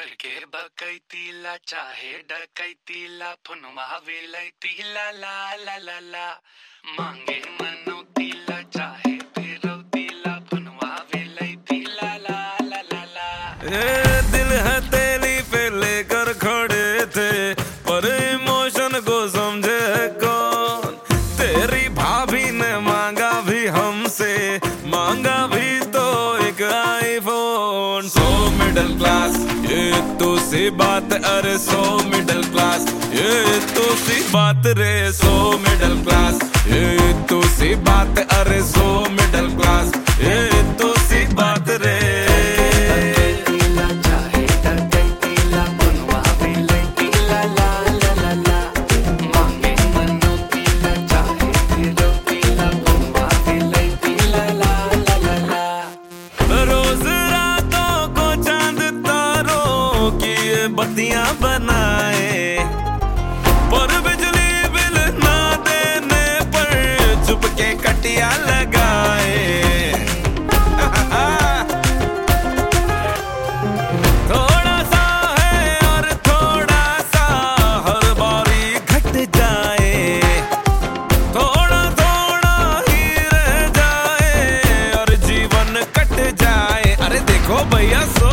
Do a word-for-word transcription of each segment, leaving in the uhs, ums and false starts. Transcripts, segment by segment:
करके बकैतीला चाहे डकैतीला फुनवा वेलैतीला ला ला ला ला मांगे मनौतीला चाहे फिरौतीला फुनवा वेलैतीला ला ला ला ला। ये दिल है तेरी पे लेकर खड़े थे पर इमोशन को समझे कौन। तेरी भाभी ने मांगा भी हमसे, मांगा भी तो एक आईफोन। सो मिडिल क्लास ये तो सी बात, अरे सो मिडिल क्लास ये तो सी बात रे। सो मिडिल क्लास ये तो सी बात, अरे सो मिडिल क्लास ये तो सी बात रे। बत्तियां बनाए पर बिजली बिल ना देने पर चुपके कटिया लगाए। थोड़ा सा है और थोड़ा सा हर बारी घट जाए, थोड़ा थोड़ा ही रह जाए और जीवन कट जाए। अरे देखो भैया सो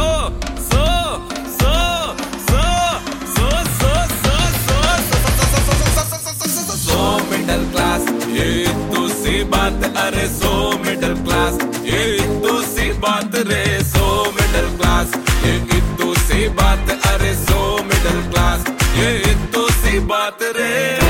ये तो सी बात, अरे सो मिडिल क्लास ये तो सी बात रे। सो मिडिल क्लास ये तो सी बात, अरे सो मिडिल क्लास ये तो सी बात रे।